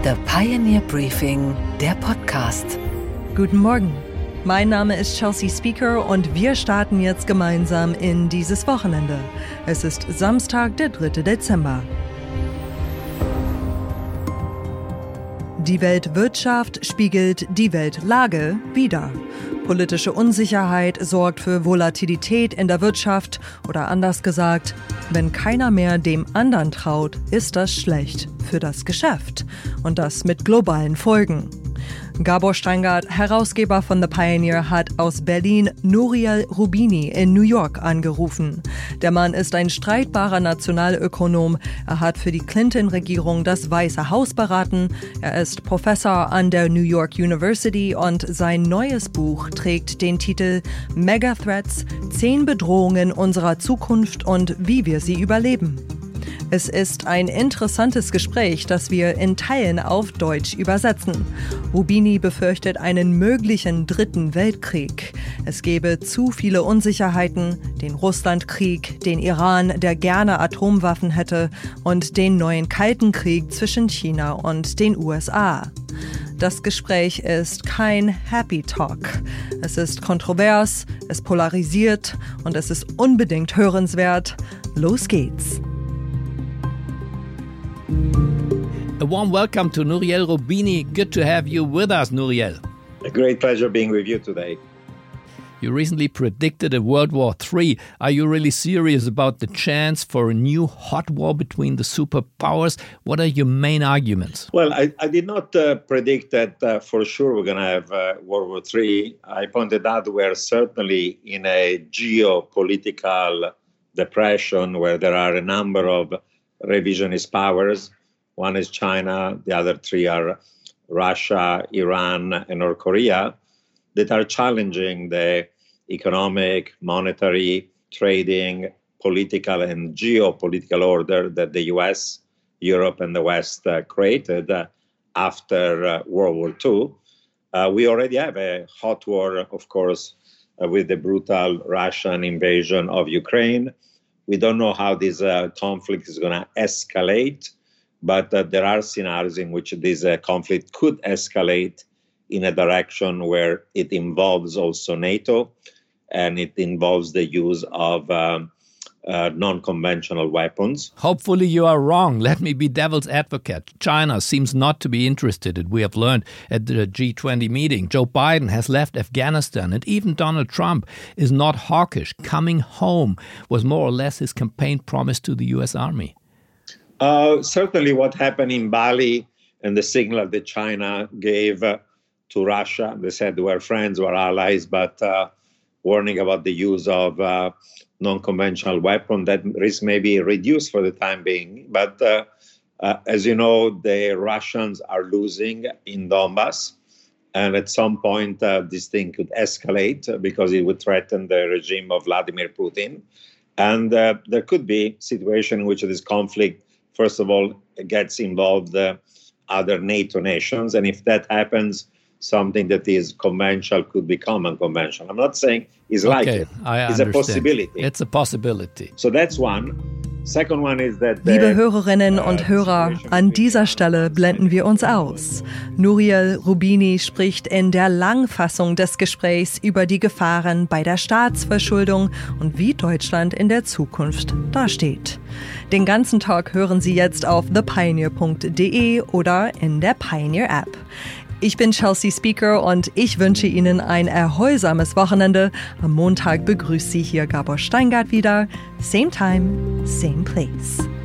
The Pioneer Briefing, der Podcast. Guten Morgen, mein Name ist Chelsea Speaker und wir starten jetzt gemeinsam in dieses Wochenende. Es ist Samstag, der 3. Dezember. Die Weltwirtschaft spiegelt die Weltlage wider. Politische Unsicherheit sorgt für Volatilität in der Wirtschaft oder anders gesagt, wenn keiner mehr dem anderen traut, ist das schlecht für das Geschäft und das mit globalen Folgen. Gabor Steingart, Herausgeber von The Pioneer, hat aus Berlin Nouriel Roubini in New York angerufen. Der Mann ist ein streitbarer Nationalökonom. Er hat für die Clinton-Regierung das Weiße Haus beraten. Er ist Professor an der New York University und sein neues Buch trägt den Titel Megathreats: 10 Bedrohungen unserer Zukunft und wie wir sie überleben. Es ist ein interessantes Gespräch, das wir in Teilen auf Deutsch übersetzen. Roubini befürchtet einen möglichen 3. Weltkrieg. Es gäbe zu viele Unsicherheiten, den Russlandkrieg, den Iran, der gerne Atomwaffen hätte, und den neuen Kalten Krieg zwischen China und den USA. Das Gespräch ist kein Happy Talk. Es ist kontrovers, es polarisiert und es ist unbedingt hörenswert. Los geht's! A warm welcome to Nouriel Roubini. Good to have you with us, Nouriel. A great pleasure being with you today. You recently predicted a World War III. Are you really serious about the chance for a new hot war between the superpowers? What are your main arguments? Well, I did not predict that for sure we're going to have World War III. I pointed out we're certainly in a geopolitical depression where there are a number of revisionist powers. One is China, the other 3 are Russia, Iran, and North Korea, that are challenging the economic, monetary, trading, political, and geopolitical order that the US, Europe, and the West created after World War II. We already have a hot war, of course, with the brutal Russian invasion of Ukraine. We don't know how this conflict is going to escalate, but there are scenarios in which this conflict could escalate in a direction where it involves also NATO and it involves the use of non-conventional weapons. Hopefully you are wrong. Let me be devil's advocate. China seems not to be interested, we have learned at the G20 meeting. Joe Biden has left Afghanistan, and even Donald Trump is not hawkish. Coming home was more or less his campaign promise to the U.S. Army. Certainly what happened in Bali and the signal that China gave to Russia, they said we're friends, we're allies, but warning about the use of non-conventional weapon, that risk may be reduced for the time being. But as you know, the Russians are losing in Donbass. And at some point, this thing could escalate because it would threaten the regime of Vladimir Putin. And there could be a situation in which this conflict, first of all, gets involved other NATO nations. And if that happens, something that is conventional could become unconventional. I'm not saying it's likely. It's a possibility. It's a possibility. So that's one. Second one is that Liebe Hörerinnen und Hörer, an dieser Stelle blenden wir uns aus. Nouriel Roubini spricht in der Langfassung des Gesprächs über die Gefahren bei der Staatsverschuldung und wie Deutschland in der Zukunft dasteht. Den ganzen Tag hören Sie jetzt auf thepioneer.de oder in der Pioneer App. Ich bin Chelsea Speaker und ich wünsche Ihnen ein erholsames Wochenende. Am Montag begrüßt Sie hier Gabor Steingart wieder. Same time, same place.